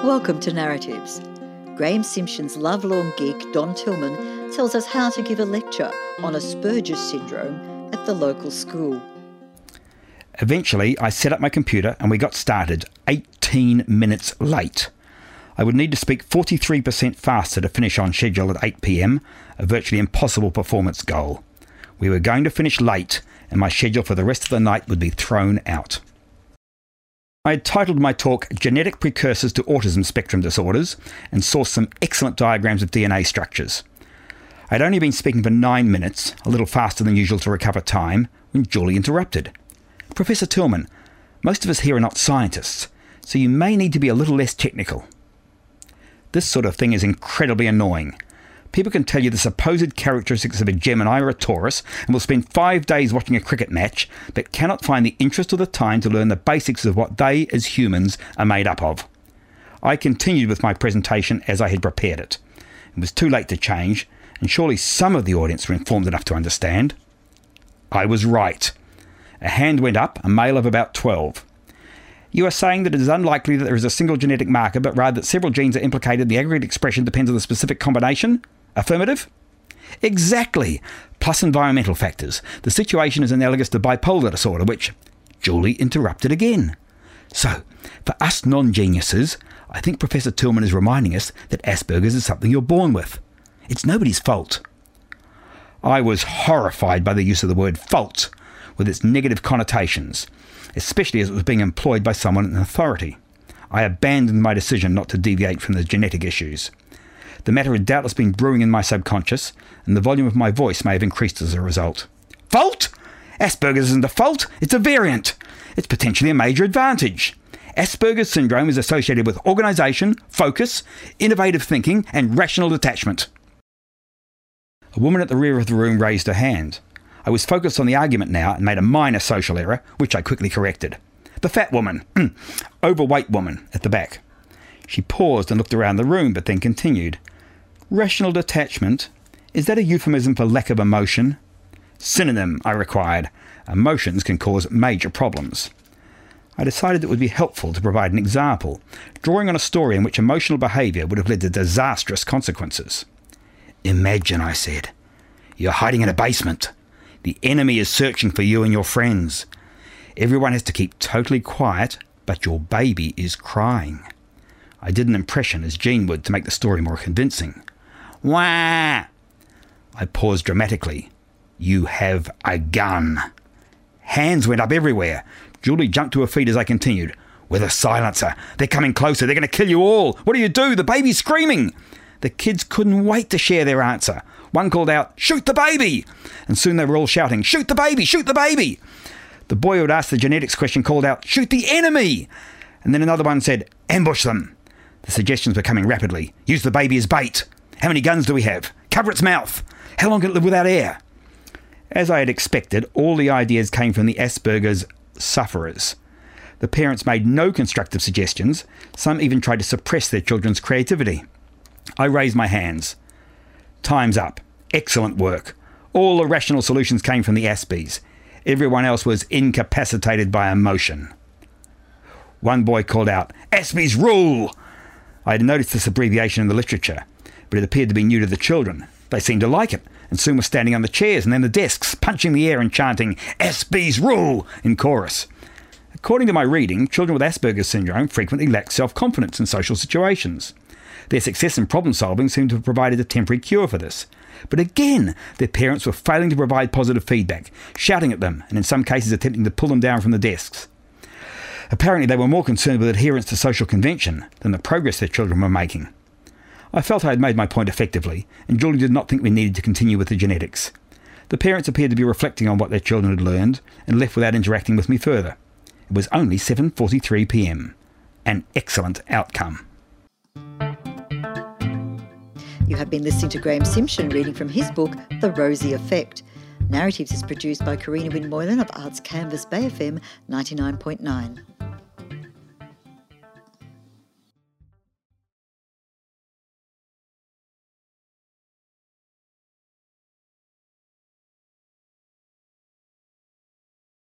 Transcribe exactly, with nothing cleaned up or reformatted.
Welcome to Narratives. Graham Simpson's lovelorn geek Don Tillman tells us how to give a lecture on Asperger's syndrome at the local school. Eventually, I set up my computer and we got started, eighteen minutes late. I would need to speak forty-three percent faster to finish on schedule at eight p m, a virtually impossible performance goal. We were going to finish late and my schedule for the rest of the night would be thrown out. I had titled my talk Genetic Precursors to Autism Spectrum Disorders and sourced some excellent diagrams of D N A structures. I had only been speaking for nine minutes, a little faster than usual to recover time, when Julie interrupted. Professor Tillman, most of us here are not scientists, so you may need to be a little less technical. This sort of thing is incredibly annoying. People can tell you the supposed characteristics of a Gemini or a Taurus and will spend five days watching a cricket match, but cannot find the interest or the time to learn the basics of what they, as humans, are made up of. I continued with my presentation as I had prepared it. It was too late to change, and surely some of the audience were informed enough to understand. I was right. A hand went up, a male of about twelve. You are saying that it is unlikely that there is a single genetic marker, but rather that several genes are implicated. The aggregate expression depends on the specific combination? Affirmative? Exactly. Plus environmental factors. The situation is analogous to bipolar disorder, which Julie interrupted again. So, for us non-geniuses, I think Professor Tillman is reminding us that Asperger's is something you're born with. It's nobody's fault. I was horrified by the use of the word fault, with its negative connotations, especially as it was being employed by someone in authority. I abandoned my decision not to deviate from the genetic issues. The matter had doubtless been brewing in my subconscious, and the volume of my voice may have increased as a result. Fault? Asperger's isn't a fault, it's a variant. It's potentially a major advantage. Asperger's syndrome is associated with organisation, focus, innovative thinking, and rational detachment. A woman at the rear of the room raised her hand. I was focused on the argument now and made a minor social error, which I quickly corrected. The fat woman, overweight woman, at the back. She paused and looked around the room, but then continued. Rational detachment, is that a euphemism for lack of emotion? Synonym, I required. Emotions can cause major problems. I decided it would be helpful to provide an example, drawing on a story in which emotional behaviour would have led to disastrous consequences. Imagine, I said, you're hiding in a basement. The enemy is searching for you and your friends. Everyone has to keep totally quiet, but your baby is crying. I did an impression, as Jean would, to make the story more convincing. Wah! I paused dramatically. You have a gun. Hands went up everywhere. Julie jumped to her feet as I continued. With a silencer. They're coming closer. They're going to kill you all. What do you do? The baby's screaming. The kids couldn't wait to share their answer. One called out, shoot the baby! And soon they were all shouting, shoot the baby, shoot the baby! The boy who had asked the genetics question called out, shoot the enemy! And then another one said, ambush them. The suggestions were coming rapidly. Use the baby as bait. How many guns do we have? Cover its mouth. How long can it live without air? As I had expected, all the ideas came from the Asperger's sufferers. The parents made no constructive suggestions. Some even tried to suppress their children's creativity. I raised my hands. Time's up. Excellent work. All the rational solutions came from the Aspies. Everyone else was incapacitated by emotion. One boy called out, Aspies rule! I had noticed this abbreviation in the literature, but it appeared to be new to the children. They seemed to like it, and soon were standing on the chairs and then the desks, punching the air and chanting, Aspies rule! In chorus. According to my reading, children with Asperger's syndrome frequently lack self-confidence in social situations. Their success in problem-solving seemed to have provided a temporary cure for this. But again, their parents were failing to provide positive feedback, shouting at them, and in some cases attempting to pull them down from the desks. Apparently they were more concerned with adherence to social convention than the progress their children were making. I felt I had made my point effectively, and Julie did not think we needed to continue with the genetics. The parents appeared to be reflecting on what their children had learned, and left without interacting with me further. It was only seven forty-three p m. An excellent outcome. You have been listening to Graham Simpson reading from his book, The Rosie Effect. Narratives is produced by Karina Wynne Moylan of Arts Canvas Bay F M ninety-nine point nine.